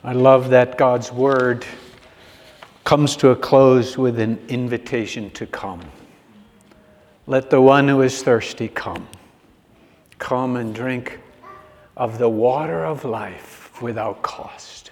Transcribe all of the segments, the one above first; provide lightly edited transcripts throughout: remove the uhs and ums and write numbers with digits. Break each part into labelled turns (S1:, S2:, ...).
S1: I love that God's Word comes to a close with an invitation to come. Let the one who is thirsty come. Come and drink of the water of life without cost.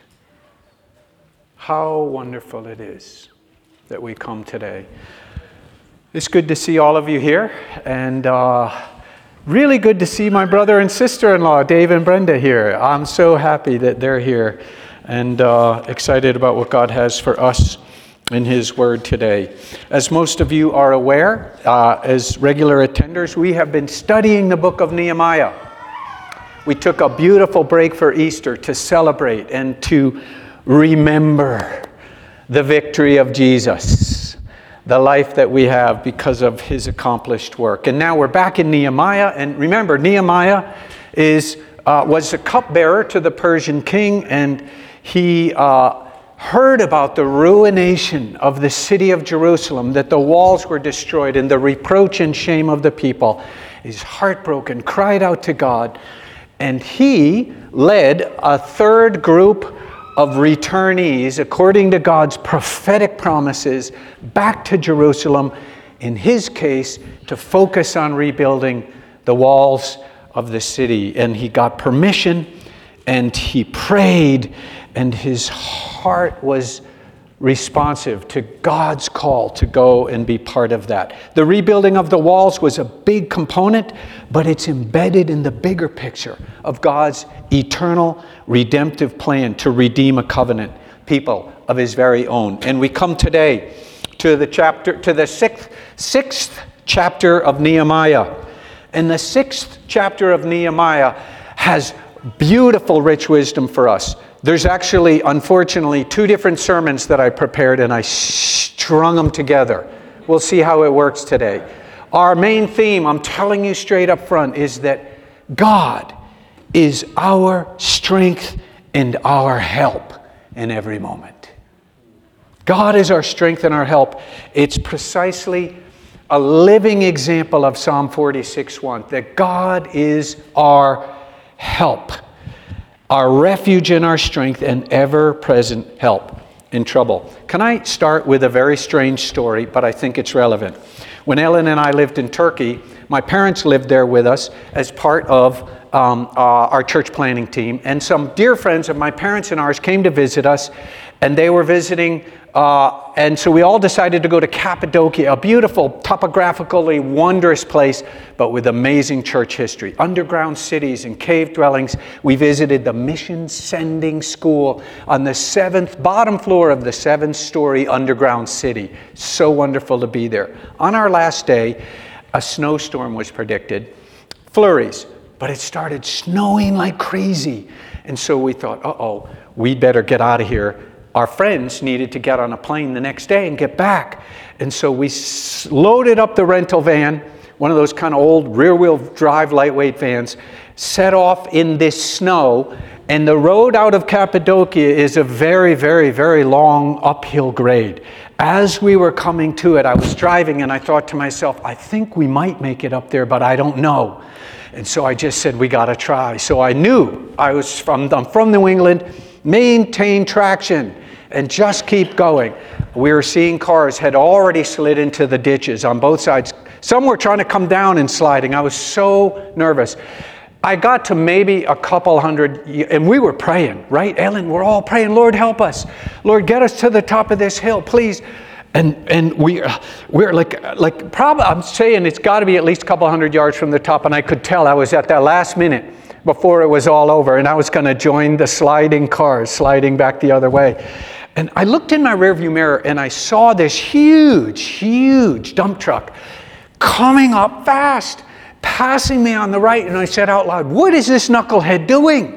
S1: How wonderful it is that we come today. It's good to see all of you here, and really good to see my brother and sister-in-law, Dave and Brenda, here. I'm so happy that they're here and excited about what God has for us in His Word today. As most of you are aware, as regular attenders, we have been studying the book of Nehemiah. We took a beautiful break for Easter to celebrate and to remember the victory of Jesus, the life that we have because of His accomplished work. And now we're back in Nehemiah, and remember, Nehemiah was a cupbearer to the Persian king, and he heard about the ruination of the city of Jerusalem, that the walls were destroyed, and the reproach and shame of the people. He's heartbroken, cried out to God, and he led a third group of returnees, according to God's prophetic promises, back to Jerusalem, in his case, to focus on rebuilding the walls of the city. And he got permission, and he prayed, and his heart was responsive to God's call to go and be part of that. The rebuilding of the walls was a big component, but it's embedded in the bigger picture of God's eternal redemptive plan to redeem a covenant people of His very own. And we come today to the sixth chapter of Nehemiah. And the sixth chapter of Nehemiah has beautiful, rich wisdom for us. There's actually, unfortunately, 2 different sermons that I prepared, and I strung them together. We'll see how it works today. Our main theme, I'm telling you straight up front, is that God is our strength and our help in every moment. God is our strength and our help. It's precisely a living example of Psalm 46:1, that God is our help, our refuge and our strength, and ever-present help in trouble. Can I start with a very strange story, but I think it's relevant. When Ellen and I lived in Turkey, my parents lived there with us as part of our church planning team, and some dear friends of my parents and ours came to visit us, and they were visiting, and so we all decided to go to Cappadocia, a beautiful, topographically wondrous place, but with amazing church history. Underground cities and cave dwellings. We visited the Mission Sending School on the bottom floor of the 7-story underground city. So wonderful to be there. On our last day, a snowstorm was predicted, flurries, but it started snowing like crazy. And so we thought, we'd better get out of here. Our friends needed to get on a plane the next day and get back. And so we loaded up the rental van, one of those kind of old rear-wheel drive lightweight vans, set off in this snow. And the road out of Cappadocia is a very, very, very long uphill grade. As we were coming to it, I was driving and I thought to myself, I think we might make it up there, but I don't know. And so I just said, we got to try. So I knew I'm from New England, maintain traction and just keep going. We were seeing cars had already slid into the ditches on both sides. Some were trying to come down and sliding. I was so nervous. I got to maybe a couple hundred, and we were praying, right? Ellen, we're all praying, Lord, help us. Lord, get us to the top of this hill, please. And we're like probably, I'm saying it's got to be at least a couple hundred yards from the top, and I could tell I was at that last minute before it was all over, and I was going to join the sliding cars, sliding back the other way. And I looked in my rearview mirror, and I saw this huge dump truck coming up fast, passing me on the right, and I said out loud, what is this knucklehead doing?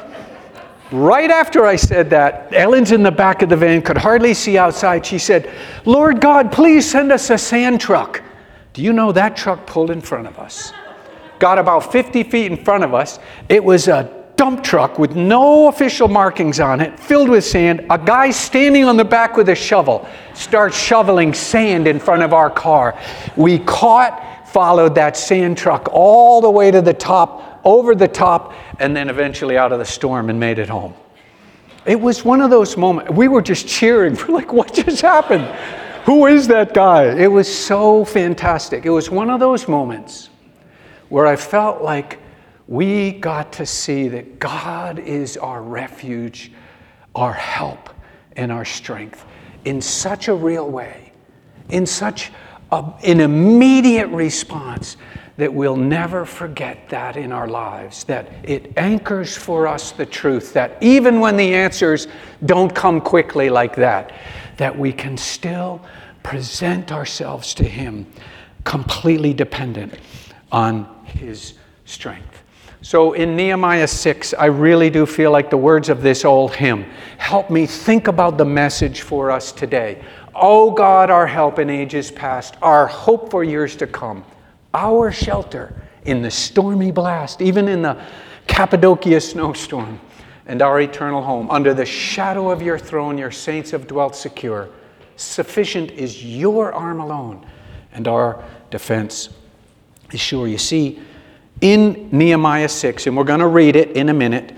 S1: Right after I said that, Ellen's in the back of the van, could hardly see outside. She said, Lord God, please send us a sand truck. Do you know that truck pulled in front of us? Got about 50 feet in front of us. It was a dump truck with no official markings on it, filled with sand. A guy standing on the back with a shovel starts shoveling sand in front of our car. We followed that sand truck all the way to the top, over the top, and then eventually out of the storm and made it home. It was one of those moments. We were just cheering. We're like, what just happened? Who is that guy? It was so fantastic. It was one of those moments where I felt like we got to see that God is our refuge, our help, and our strength in such a real way, in such an immediate response, that we'll never forget that in our lives, that it anchors for us the truth that even when the answers don't come quickly like that we can still present ourselves to Him completely dependent on His strength. So in Nehemiah 6, I really do feel like the words of this old hymn help me think about the message for us today. O God, our help in ages past, our hope for years to come, our shelter in the stormy blast, even in the Cappadocia snowstorm, and our eternal home. Under the shadow of your throne, your saints have dwelt secure. Sufficient is your arm alone, and our defense is sure. You see, in Nehemiah 6, and we're going to read it in a minute,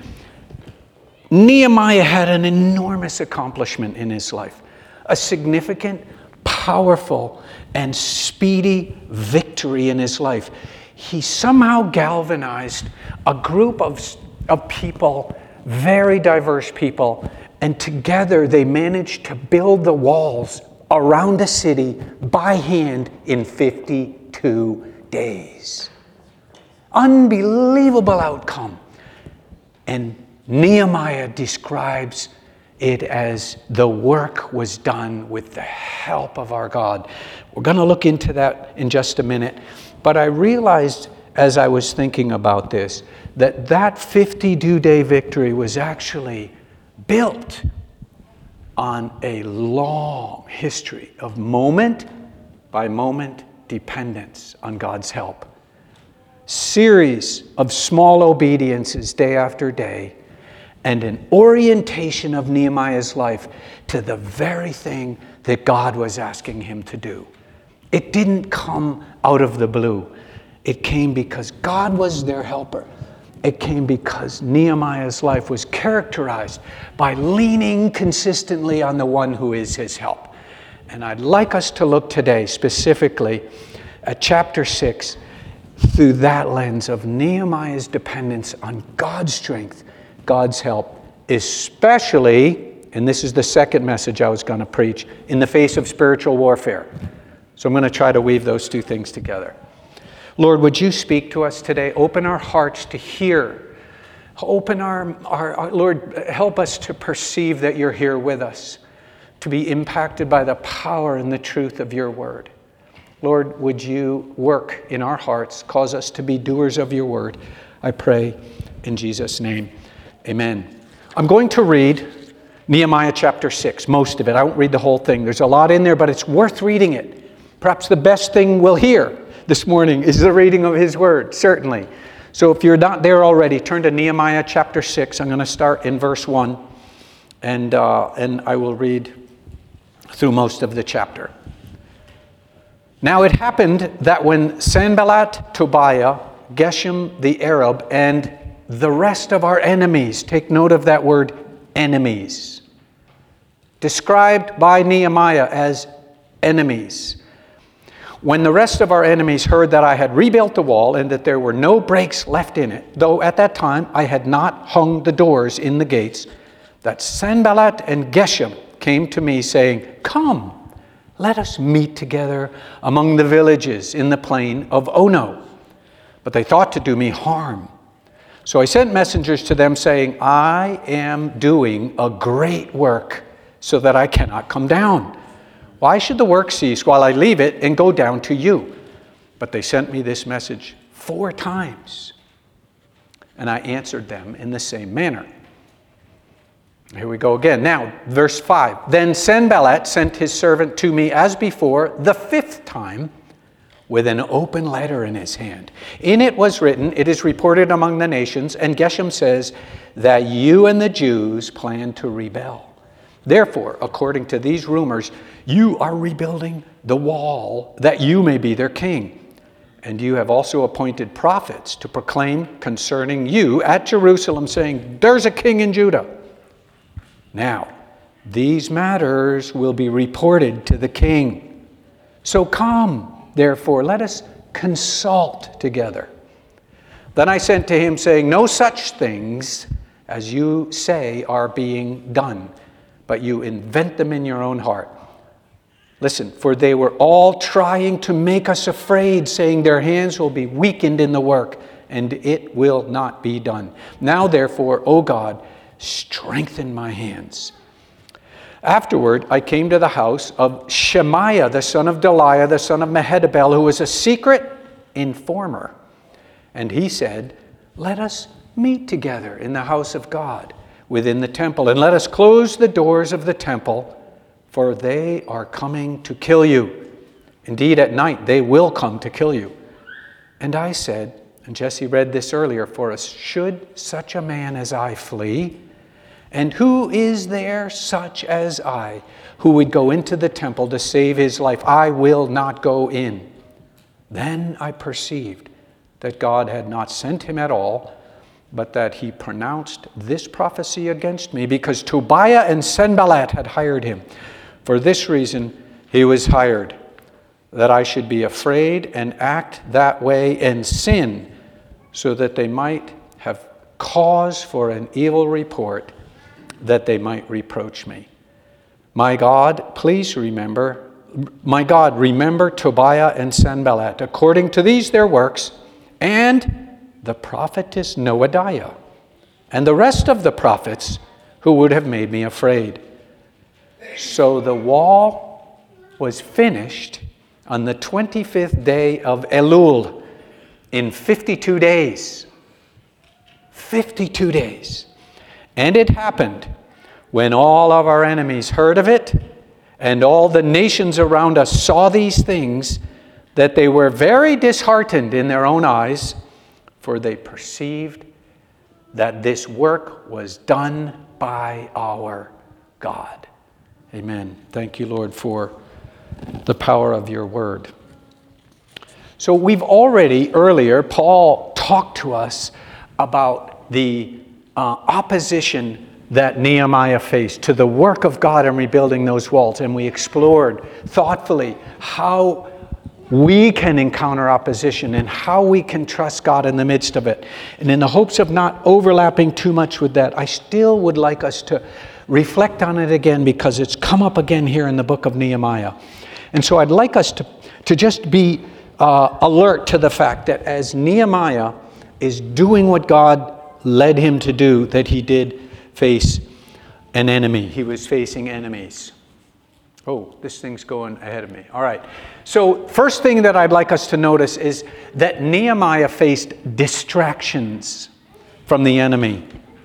S1: Nehemiah had an enormous accomplishment in his life, a significant, powerful, and speedy victory in his life. He somehow galvanized a group of people, very diverse people, and together they managed to build the walls around the city by hand in 52 days. Unbelievable outcome. And Nehemiah describes it as the work was done with the help of our God. We're going to look into that in just a minute. But I realized as I was thinking about this, that 52-day victory was actually built on a long history of moment by moment dependence on God's help. Series of small obediences day after day, and an orientation of Nehemiah's life to the very thing that God was asking him to do. It didn't come out of the blue. It came because God was their helper. It came because Nehemiah's life was characterized by leaning consistently on the one who is his help. And I'd like us to look today specifically at chapter 6 through that lens of Nehemiah's dependence on God's strength, God's help, especially, and this is the second message I was going to preach, in the face of spiritual warfare. So I'm going to try to weave those two things together. Lord, would you speak to us today? Open our hearts to hear. Open our Lord, help us to perceive that you're here with us, to be impacted by the power and the truth of your word. Lord, would you work in our hearts, cause us to be doers of your word? I pray in Jesus' name. Amen. I'm going to read Nehemiah chapter 6, most of it. I won't read the whole thing. There's a lot in there, but it's worth reading it. Perhaps the best thing we'll hear this morning is the reading of his word, certainly. So if you're not there already, turn to Nehemiah chapter 6. I'm going to start in verse 1, and I will read through most of the chapter. Now it happened that when Sanballat, Tobiah, Geshem the Arab, and the rest of our enemies, take note of that word, enemies, described by Nehemiah as enemies. When the rest of our enemies heard that I had rebuilt the wall and that there were no breaks left in it, though at that time I had not hung the doors in the gates, that Sanballat and Geshem came to me saying, "Come, let us meet together among the villages in the plain of Ono." But they thought to do me harm. So I sent messengers to them saying, "I am doing a great work so that I cannot come down. Why should the work cease while I leave it and go down to you?" But they sent me this message 4 times, and I answered them in the same manner. Here we go again. Now, verse 5. Then Sanballat sent his servant to me as before the 5th time with an open letter in his hand. In it was written, "It is reported among the nations," and Geshem says, "that you and the Jews plan to rebel. Therefore, according to these rumors, you are rebuilding the wall that you may be their king. And you have also appointed prophets to proclaim concerning you at Jerusalem, saying, 'There's a king in Judah.' Now, these matters will be reported to the king. So come, therefore, let us consult together. Then I sent to him, saying, no such things as you say are being done, but you invent them in your own heart. Listen, for they were all trying to make us afraid, saying their hands will be weakened in the work, and it will not be done. Now, therefore, O God, strengthen my hands. Afterward, I came to the house of Shemaiah, the son of Delaiah, the son of Mehetabel, who was a secret informer. And he said, let us meet together in the house of God within the temple, and let us close the doors of the temple, for they are coming to kill you. Indeed, at night they will come to kill you. And I said, and Jesse read this earlier for us, should such a man as I flee? And who is there such as I who would go into the temple to save his life? I will not go in. Then I perceived that God had not sent him at all, but that he pronounced this prophecy against me, because Tobiah and Sanballat had hired him. For this reason he was hired, that I should be afraid and act that way and sin, so that they might have cause for an evil report, that they might reproach me. My God, remember Tobiah and Sanballat, according to these their works, and the prophetess Noadiah, and the rest of the prophets who would have made me afraid. So the wall was finished on the 25th day of Elul in 52 days. 52 days. And it happened when all of our enemies heard of it, and all the nations around us saw these things, that they were very disheartened in their own eyes, for they perceived that this work was done by our God. Amen. Thank you, Lord, for the power of your word. So we've already, earlier, Paul talked to us about the opposition that Nehemiah faced to the work of God in rebuilding those walls. And we explored thoughtfully how we can encounter opposition and how we can trust God in the midst of it. And in the hopes of not overlapping too much with that, I still would like us to reflect on it again, because it's come up again here in the book of Nehemiah. And so I'd like us to just be alert to the fact that as Nehemiah is doing what God led him to do, that he did face an enemy. He was facing enemies. Oh, this thing's going ahead of me. All right. So first thing that I'd like us to notice is that Nehemiah faced distractions from the enemy.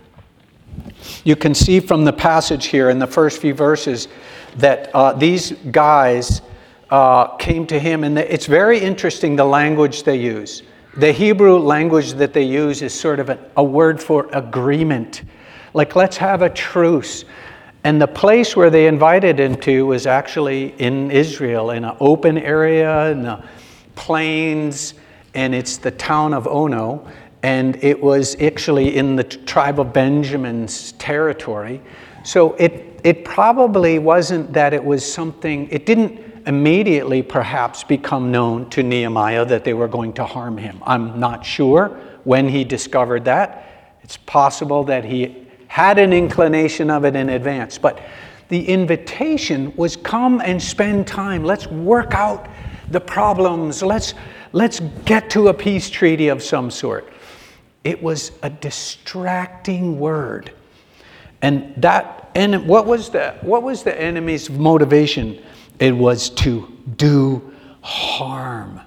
S1: You can see from the passage here in the first few verses that these guys came to him, and it's very interesting the language they use. The Hebrew language that they use is sort of a word for agreement. Like, let's have a truce. And the place where they invited him to was actually in Israel, in an open area, in the plains, and it's the town of Ono. And it was actually in the tribe of Benjamin's territory. So it probably wasn't that it was something, it didn't immediately perhaps become known to Nehemiah that they were going to harm him. I'm not sure when he discovered that. It's possible that he had an inclination of it in advance. But the invitation was, come and spend time. Let's work out the problems. Let's get to a peace treaty of some sort. It was a distracting word. And what was the enemy's motivation? It was to do harm.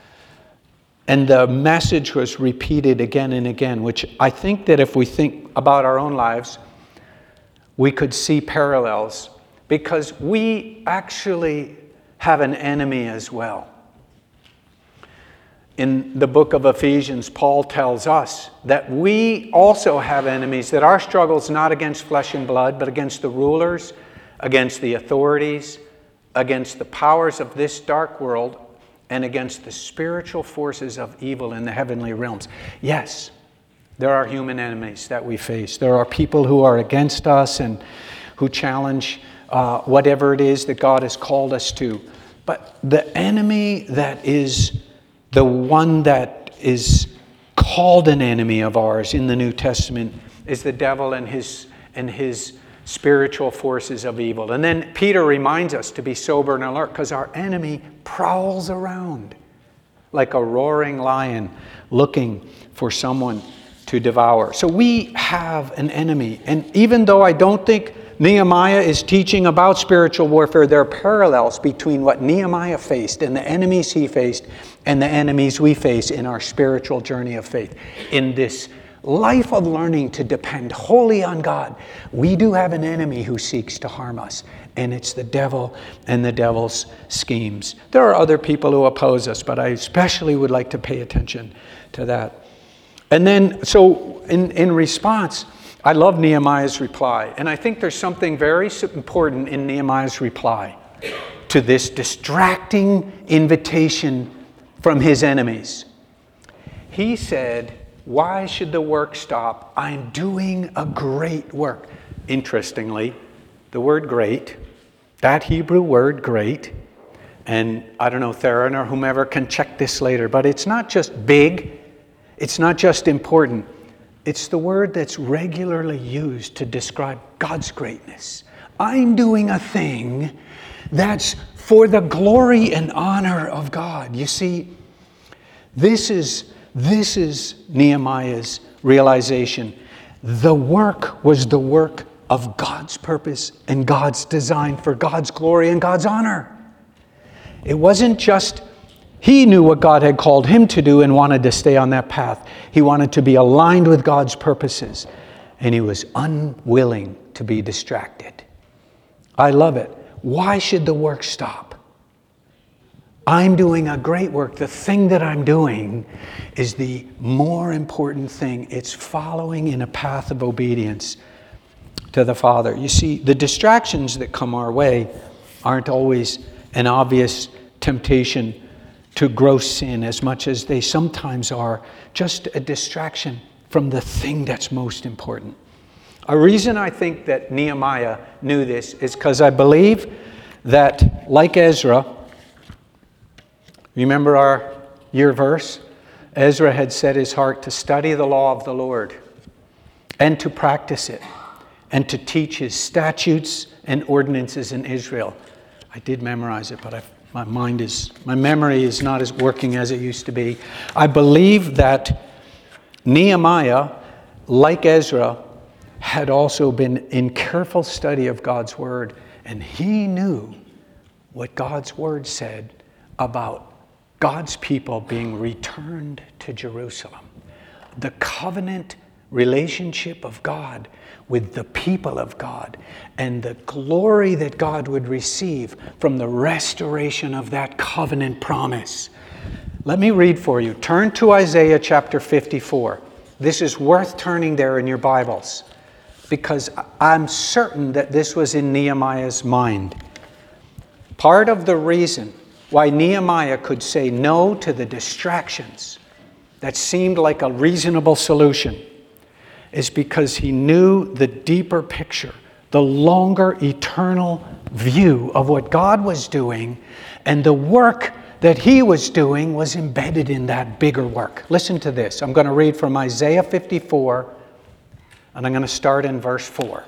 S1: And the message was repeated again and again, which I think that if we think about our own lives, we could see parallels, because we actually have an enemy as well. In the book of Ephesians, Paul tells us that we also have enemies, that our struggle is not against flesh and blood, but against the rulers, against the authorities, against the powers of this dark world, and against the spiritual forces of evil in the heavenly realms. Yes, there are human enemies that we face. There are people who are against us and who challenge whatever it is that God has called us to. But the enemy that is the one that is called an enemy of ours in the New Testament is the devil and his spiritual forces of evil. And then Peter reminds us to be sober and alert, because our enemy prowls around like a roaring lion looking for someone to devour. So we have an enemy. And even though I don't think Nehemiah is teaching about spiritual warfare, there are parallels between what Nehemiah faced and the enemies he faced and the enemies we face in our spiritual journey of faith. In this life of learning to depend wholly on God, we do have an enemy who seeks to harm us, and it's the devil and the devil's schemes. There are other people who oppose us, but I especially would like to pay attention to that. And then, so in response, I love Nehemiah's reply, and I think there's something very important in Nehemiah's reply to this distracting invitation from his enemies. He said, "Why should the work stop? I'm doing a great work." Interestingly, the word great, that Hebrew word great, and I don't know, Theron or whomever can check this later, but it's not just big, it's not just important. It's the word that's regularly used to describe God's greatness. I'm doing a thing that's for the glory and honor of God. You see, this is Nehemiah's realization. The work was the work of God's purpose and God's design for God's glory and God's honor. It wasn't just he knew what God had called him to do and wanted to stay on that path. He wanted to be aligned with God's purposes, and he was unwilling to be distracted. I love it. Why should the work stop? I'm doing a great work. The thing that I'm doing is the more important thing. It's following in a path of obedience to the Father. You see, the distractions that come our way aren't always an obvious temptation to gross sin, as much as they sometimes are just a distraction from the thing that's most important. A reason I think that Nehemiah knew this is because I believe that, like Ezra, remember our year verse? Ezra had set his heart to study the law of the Lord and to practice it and to teach his statutes and ordinances in Israel. I did memorize it, but my memory is not as working as it used to be. I believe that Nehemiah, like Ezra, had also been in careful study of God's word, and he knew what God's word said about God's people being returned to Jerusalem. The covenant relationship of God with the people of God, and the glory that God would receive from the restoration of that covenant promise. Let me read for you. Turn to Isaiah chapter 54. This is worth turning there in your Bibles, because I'm certain that this was in Nehemiah's mind. Part of the reason why Nehemiah could say no to the distractions that seemed like a reasonable solution is because he knew the deeper picture, the longer eternal view of what God was doing, and the work that he was doing was embedded in that bigger work. Listen to this. I'm going to read from Isaiah 54, and I'm going to start in verse 4.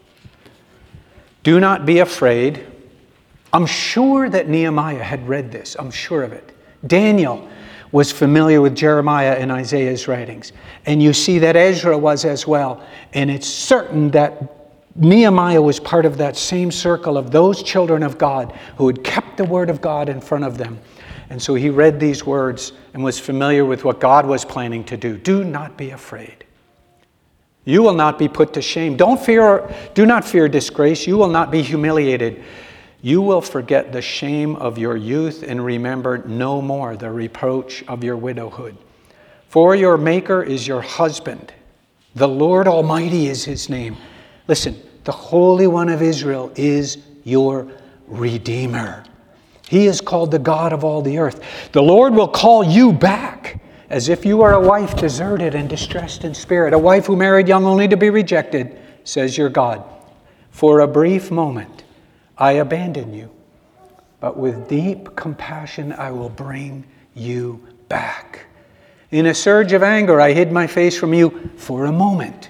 S1: Do not be afraid. I'm sure that Nehemiah had read this. I'm sure of it. Daniel was familiar with Jeremiah and Isaiah's writings. And you see that Ezra was as well. And it's certain that Nehemiah was part of that same circle of those children of God who had kept the word of God in front of them. And so he read these words and was familiar with what God was planning to do. Do not be afraid. You will not be put to shame. Do not fear disgrace. You will not be humiliated. You will forget the shame of your youth and remember no more the reproach of your widowhood. For your Maker is your husband. The Lord Almighty is his name. Listen, the Holy One of Israel is your Redeemer. He is called the God of all the earth. The Lord will call you back as if you are a wife deserted and distressed in spirit, a wife who married young only to be rejected, says your God. For a brief moment, I abandon you, but with deep compassion, I will bring you back. In a surge of anger, I hid my face from you for a moment.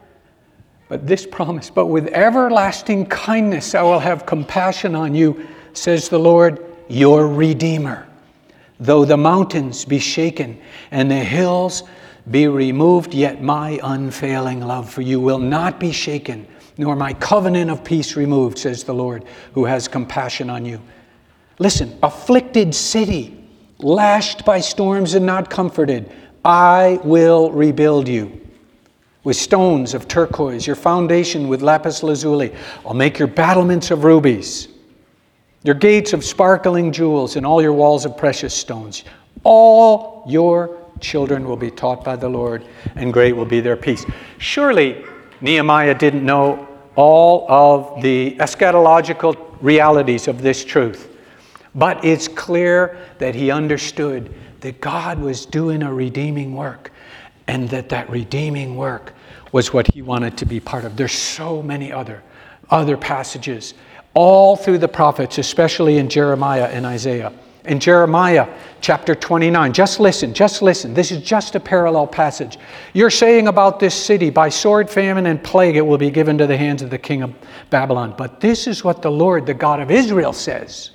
S1: But this promise, but with everlasting kindness, I will have compassion on you, says the Lord, your Redeemer. Though the mountains be shaken and the hills be removed, yet my unfailing love for you will not be shaken, nor my covenant of peace removed, says the Lord, who has compassion on you. Listen, afflicted city, lashed by storms and not comforted, I will rebuild you. With stones of turquoise, your foundation with lapis lazuli. I'll make your battlements of rubies, your gates of sparkling jewels, and all your walls of precious stones. All your children will be taught by the Lord, and great will be their peace. Surely Nehemiah didn't know all of the eschatological realities of this truth. But it's clear that he understood that God was doing a redeeming work, and that redeeming work was what he wanted to be part of. There's so many other passages all through the prophets, especially in Jeremiah and Isaiah. In Jeremiah chapter 29, just listen. This is just a parallel passage. You're saying about this city, by sword, famine, and plague, it will be given to the hands of the king of Babylon. But this is what the Lord, the God of Israel, says.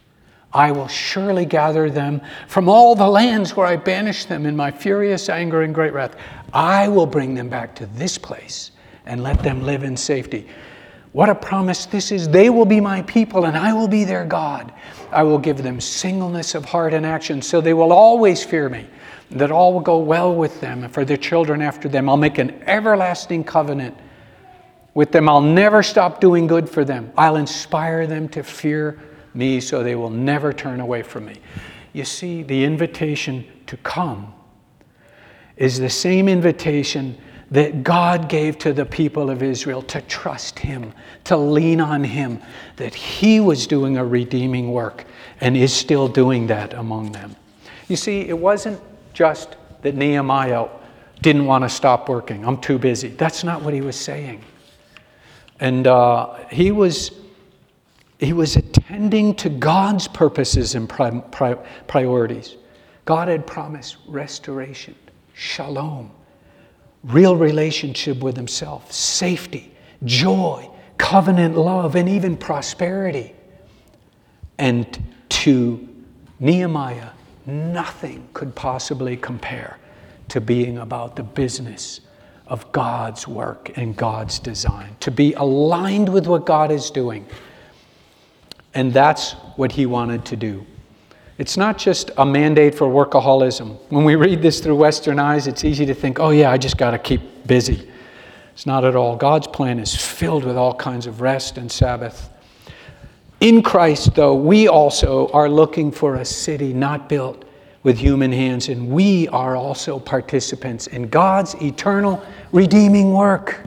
S1: I will surely gather them from all the lands where I banished them in my furious anger and great wrath. I will bring them back to this place and let them live in safety. What a promise this is. They will be my people and I will be their God. I will give them singleness of heart and action, so they will always fear me, that all will go well with them and for their children after them. I'll make an everlasting covenant with them. I'll never stop doing good for them. I'll inspire them to fear me, so they will never turn away from me. You see, the invitation to come is the same invitation that God gave to the people of Israel, to trust him, to lean on him, that he was doing a redeeming work and is still doing that among them. You see, it wasn't just that Nehemiah didn't want to stop working. I'm too busy. That's not what he was saying. And he was attending to God's purposes and priorities. God had promised restoration, shalom, real relationship with himself, safety, joy, covenant love, and even prosperity. And to Nehemiah, nothing could possibly compare to being about the business of God's work and God's design, to be aligned with what God is doing. And that's what he wanted to do. It's not just a mandate for workaholism. When we read this through Western eyes, it's easy to think, oh yeah, I just got to keep busy. It's not at all. God's plan is filled with all kinds of rest and Sabbath. In Christ, though, we also are looking for a city not built with human hands, and we are also participants in God's eternal redeeming work.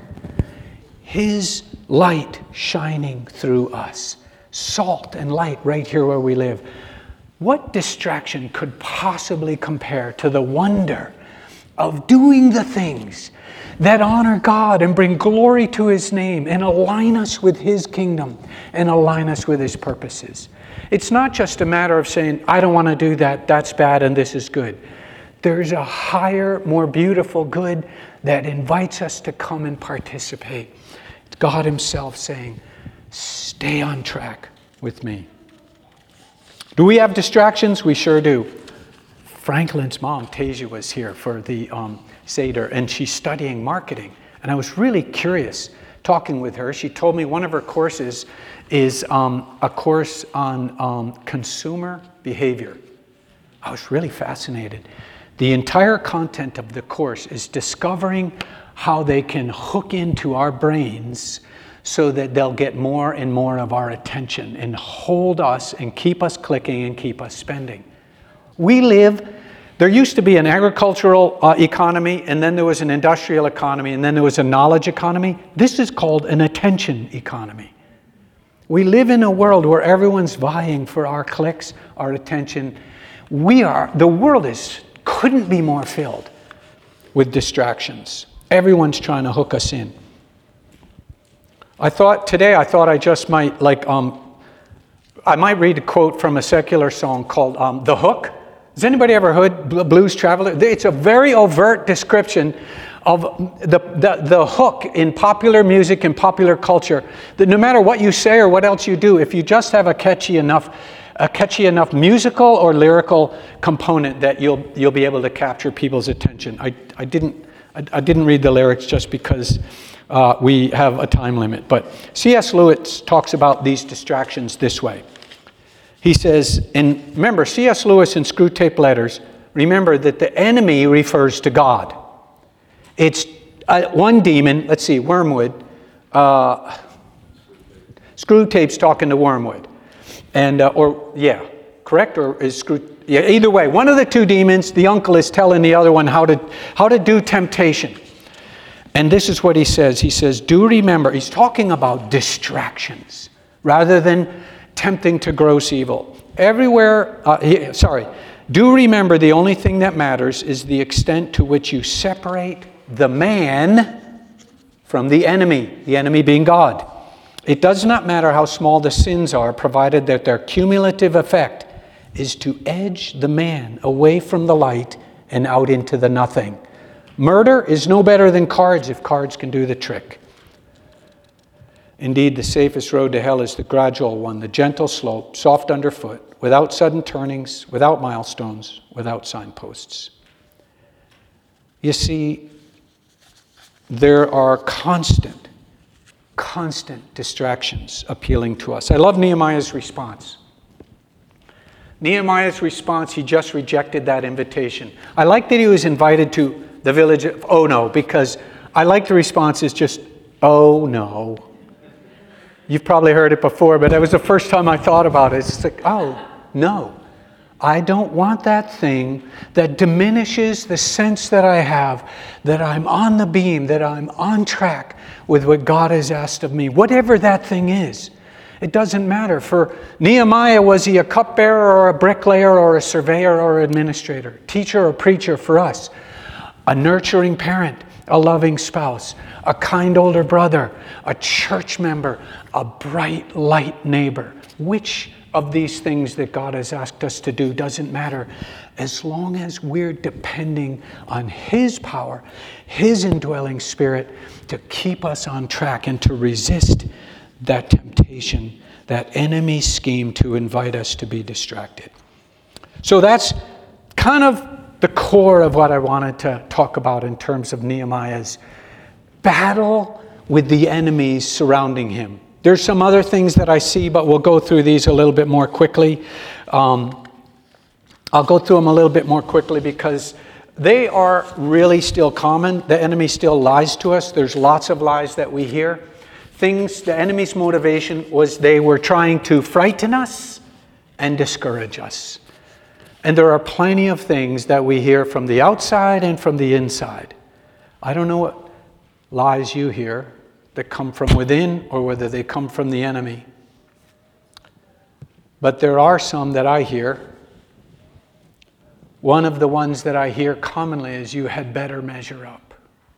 S1: His light shining through us. Salt and light right here where we live. What distraction could possibly compare to the wonder of doing the things that honor God and bring glory to his name and align us with his kingdom and align us with his purposes? It's not just a matter of saying, I don't want to do that, that's bad, and this is good. There's a higher, more beautiful good that invites us to come and participate. It's God himself saying, stay on track with me. Do we have distractions? We sure do. Franklin's mom, Tasia, was here for the Seder, and she's studying marketing. And I was really curious talking with her. She told me one of her courses is a course on consumer behavior. I was really fascinated. The entire content of the course is discovering how they can hook into our brains so that they'll get more and more of our attention and hold us and keep us clicking and keep us spending. There used to be an agricultural economy, and then there was an industrial economy, and then there was a knowledge economy. This is called an attention economy. We live in a world where everyone's vying for our clicks, our attention. The world couldn't be more filled with distractions. Everyone's trying to hook us in. I thought I just might I might read a quote from a secular song called The Hook. Has anybody ever heard Blues Traveler? It's a very overt description of the hook in popular music and popular culture, that no matter what you say or what else you do, if you just have a catchy enough musical or lyrical component, that you'll be able to capture people's attention. I didn't read the lyrics just because we have a time limit, but C.S. Lewis talks about these distractions this way. He says, and remember, C.S. Lewis in Screwtape Letters, remember that the enemy refers to God. It's one demon, let's see, Wormwood. Screwtape's talking to Wormwood. And, correct? Or is either way, one of the two demons, the uncle is telling the other one how to do temptation. And this is what he says. He says, do remember, he's talking about distractions rather than tempting to gross evil. Do remember the only thing that matters is the extent to which you separate the man from the enemy being God. It does not matter how small the sins are, provided that their cumulative effect is to edge the man away from the light and out into the nothing. Murder is no better than cards if cards can do the trick. Indeed, the safest road to hell is the gradual one, the gentle slope, soft underfoot, without sudden turnings, without milestones, without signposts. You see, there are constant distractions appealing to us. I love Nehemiah's response. Nehemiah's response, he just rejected that invitation. I like that he was invited to the village of Oh No, because I like the response is just, oh no. You've probably heard it before, but that was the first time I thought about it. It's like, oh no. I don't want that thing that diminishes the sense that I have, that I'm on the beam, that I'm on track with what God has asked of me, whatever that thing is. It doesn't matter. For Nehemiah, was he a cupbearer or a bricklayer or a surveyor or administrator, teacher or preacher? For us, a nurturing parent, a loving spouse, a kind older brother, a church member, a bright light neighbor. Which of these things that God has asked us to do doesn't matter, as long as we're depending on His power, His indwelling Spirit to keep us on track and to resist that temptation, that enemy scheme to invite us to be distracted. So that's kind of the core of what I wanted to talk about in terms of Nehemiah's battle with the enemies surrounding him. There's some other things that I see, but we'll go through these a little bit more quickly. I'll go through them a little bit more quickly because they are really still common. The enemy still lies to us. There's lots of lies that we hear. The enemy's motivation was they were trying to frighten us and discourage us. And there are plenty of things that we hear from the outside and from the inside. I don't know what lies you hear that come from within or whether they come from the enemy. But there are some that I hear. One of the ones that I hear commonly is, you had better measure up.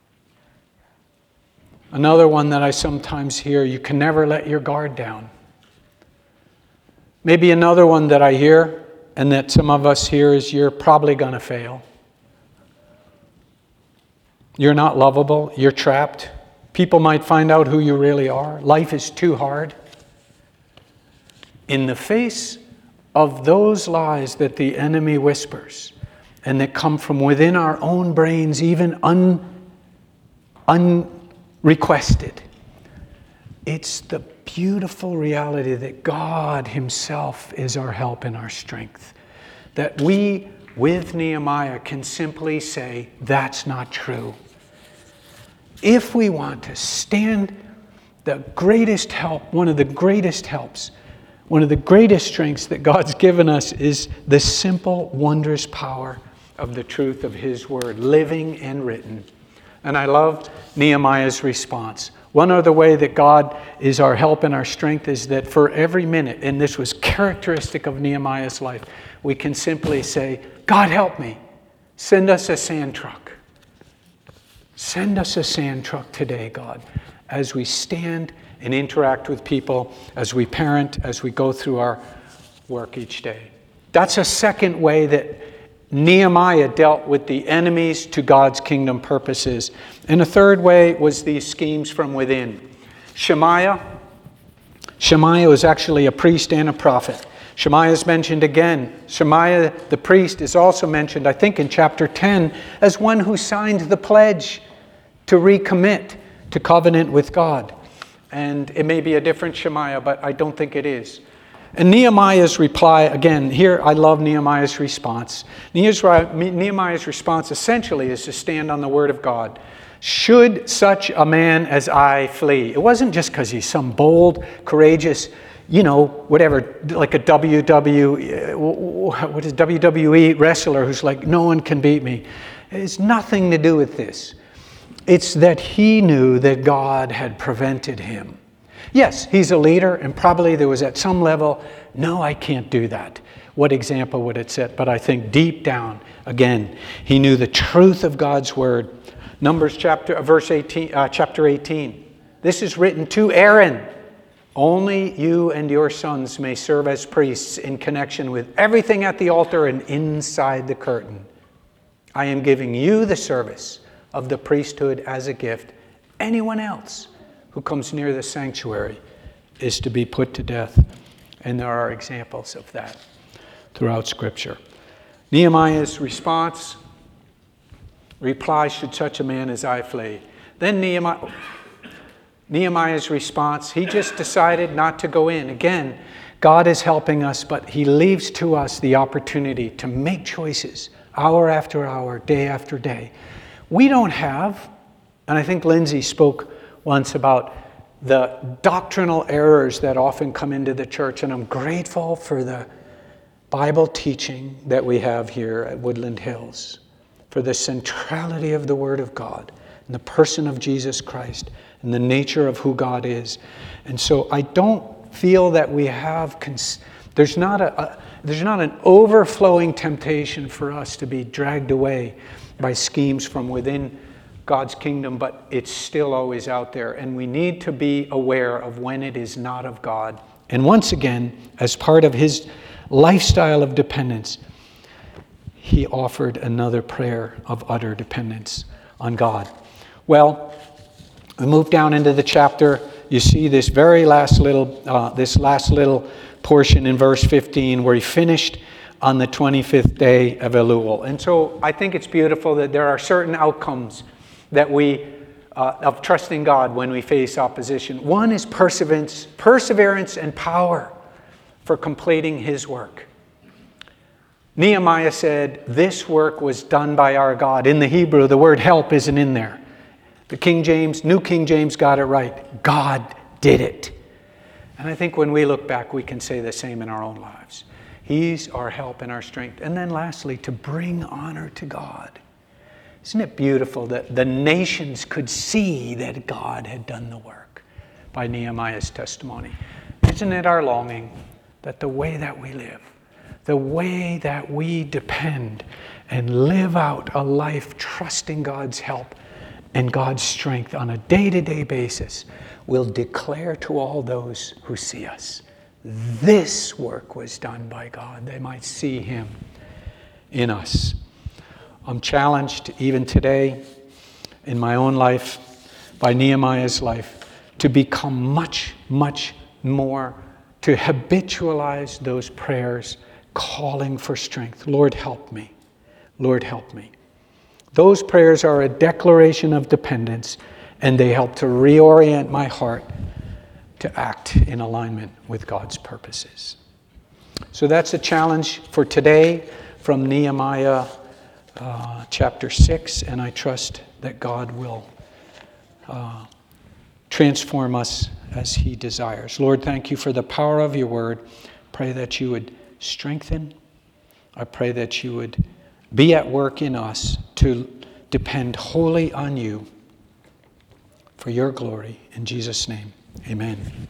S1: Another one that I sometimes hear, you can never let your guard down. Maybe another one that I hear, and that some of us hear, is, you're probably going to fail. You're not lovable. You're trapped. People might find out who you really are. Life is too hard. In the face of those lies that the enemy whispers and that come from within our own brains, even unrequested, it's the beautiful reality that God Himself is our help and our strength. That we, with Nehemiah, can simply say, that's not true. If we want to stand, the greatest help, one of the greatest helps, one of the greatest strengths that God's given us is the simple, wondrous power of the truth of His Word, living and written. And I love Nehemiah's response. One other way that God is our help and our strength is that for every minute, and this was characteristic of Nehemiah's life, we can simply say, God help me, send us a sand truck. Send us a sand truck today, God, as we stand and interact with people, as we parent, as we go through our work each day. That's a second way that Nehemiah dealt with the enemies to God's kingdom purposes. And a third way was these schemes from within. Shemaiah was actually a priest and a prophet. Shemaiah is mentioned again. Shemaiah, the priest, is also mentioned, I think, in chapter 10 as one who signed the pledge to recommit to covenant with God. And it may be a different Shemaiah, but I don't think it is. And Nehemiah's reply, again, here I love Nehemiah's response. Nehemiah's response essentially is to stand on the word of God. Should such a man as I flee? It wasn't just because he's some bold, courageous, whatever, like a WWE wrestler who's like, no one can beat me. It has nothing to do with this. It's that he knew that God had prevented him. Yes, he's a leader, and probably there was at some level, no, I can't do that. What example would it set? But I think deep down, again, he knew the truth of God's word. Numbers chapter 18. This is written to Aaron. Only you and your sons may serve as priests in connection with everything at the altar and inside the curtain. I am giving you the service of the priesthood as a gift. Anyone else who comes near the sanctuary is to be put to death. And there are examples of that throughout Scripture. Nehemiah's reply, should such a man as I flee? Then Nehemiah's response, he just decided not to go in. Again, God is helping us, but he leaves to us the opportunity to make choices hour after hour, day after day. We don't have, and I think Lindsay spoke once about the doctrinal errors that often come into the church, and I'm grateful for the Bible teaching that we have here at Woodland Hills, for the centrality of the Word of God and the person of Jesus Christ and the nature of who God is. And so I don't feel that we have, there's not an overflowing temptation for us to be dragged away by schemes from within God's kingdom, but it's still always out there, and we need to be aware of when it is not of God. And once again, as part of his lifestyle of dependence, he offered another prayer of utter dependence on God. Well, we move down into the chapter. You see this last little portion in verse 15 where he finished on the 25th day of Elul. And so I think it's beautiful that there are certain outcomes that we of trusting God when we face opposition. One is perseverance and power for completing his work. Nehemiah said, this work was done by our God. In the Hebrew, the word help isn't in there. The New King James got it right. God did it. And I think when we look back, we can say the same in our own lives. He's our help and our strength. And then lastly, to bring honor to God. Isn't it beautiful that the nations could see that God had done the work by Nehemiah's testimony? Isn't it our longing that the way that we live, the way that we depend and live out a life trusting God's help and God's strength on a day-to-day basis will declare to all those who see us, this work was done by God. They might see him in us. I'm challenged even today in my own life by Nehemiah's life to become much, much more, to habitualize those prayers calling for strength. Lord, help me. Lord, help me. Those prayers are a declaration of dependence, and they help to reorient my heart to act in alignment with God's purposes. So that's a challenge for today from Nehemiah chapter 6, and I trust that God will transform us as he desires. Lord, thank you for the power of your word. Pray that you would strengthen. I pray that you would be at work in us to depend wholly on you for your glory. In Jesus' name, amen.